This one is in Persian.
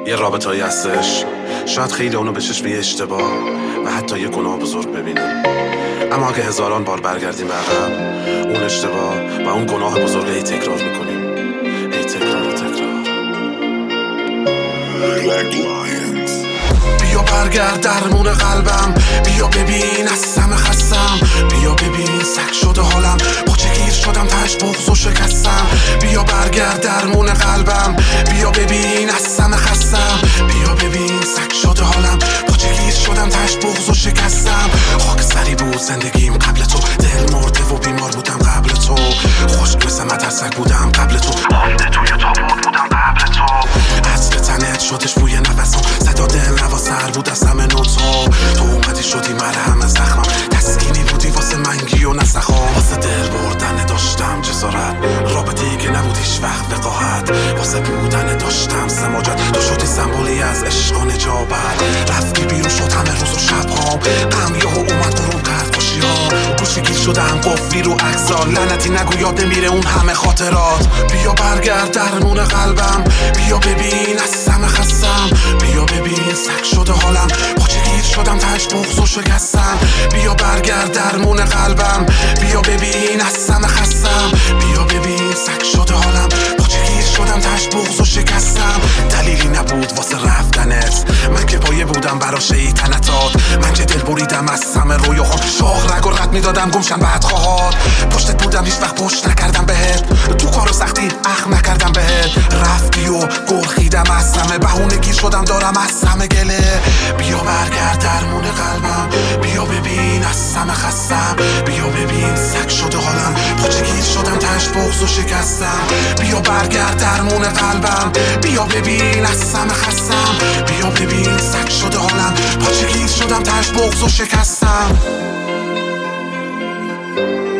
یه رابطه‌ای هستش شاید خیلی اونو به چشم یه اشتباه و حتی یه گناه بزرگ ببینیم، اما اگه هزاران بار برگردیم به عقب اون اشتباه و اون گناه بزرگ هی تکرار میکنیم، هی تکرار و تکرار. بیا برگرد درمون قلبم، بیا ببین از سم خستم، بیا ببین سگ شده حالم، پاچه گیر شدم تش بغض و شکستم. بیا برگرد درمون قلبم، بیا ببین از سم خستم، بیا ببین سگ شده حالم، پاچه گیر شدم تش بغض و شکستم. خاک سری بود زندگیم قبل تو، دل مرده و بیمار بودم قبل تو، خشک مثل مترسک بودم قبل تو، آینده توی تابوت بودم قبل تو، عطر تنت شدش بوی نفسم، صدا دل نواسر بود از همه نوتو، تو اومدی شدی مرهم زخمم، تسکینی بودی واسه منگی و نسخام، واسه دل بردن داشتم جسارت، رابطه‌ای که نبود هیچ وقت وقاحت، واسه بودن داشتم سماجت، تو شدی سمبولی از عشق و نجابت، رفتی بیرون شد همه روز و شب‌هام، غم یهو اومد غروب کرد خوشی‌ها، گوشه‌گیر شدم قفلی رو عکس‌ها، لعنتی نگو یاد میره اون همه خاطرات. بیا برگرد درمون قلبم، بیا ببین از سم خستم، بیا ببین سگ شده حالم، پاچه گیر شدم تش بغض و شکستم. بیا برگرد درمون قلبم، بیا ببین از سم خستم، بیا ببین سگ شده حالم، پاچه گیر شدم تش بغض و شکستم. دلیلی نبود واسه رفتنت، من که پایه بودم برا شیطنتات، من که دل بریدم از سم رویاهام، شاخ رگ و رد میدادم گمشن بدخواهات، پشتت بودم هیچ وقت پشت نکردم بهت، تو کارو سختی اخم نکردم بهت، رفتی و گرخیدم از سمه، بهونه گیر شدم دارم از سمه گله. بیا برگرد درمون قلبم، بیا ببین از سم خستم، بیا ببین سگ شده حالم، پاچه گیر شدم تش بغض و شکستم. بیا برگرد درمون قلبم، بیا ببین از سم خستم، بیا ببین سگ شده حالم، پاچه گیر شدم تش بغض و شکستم.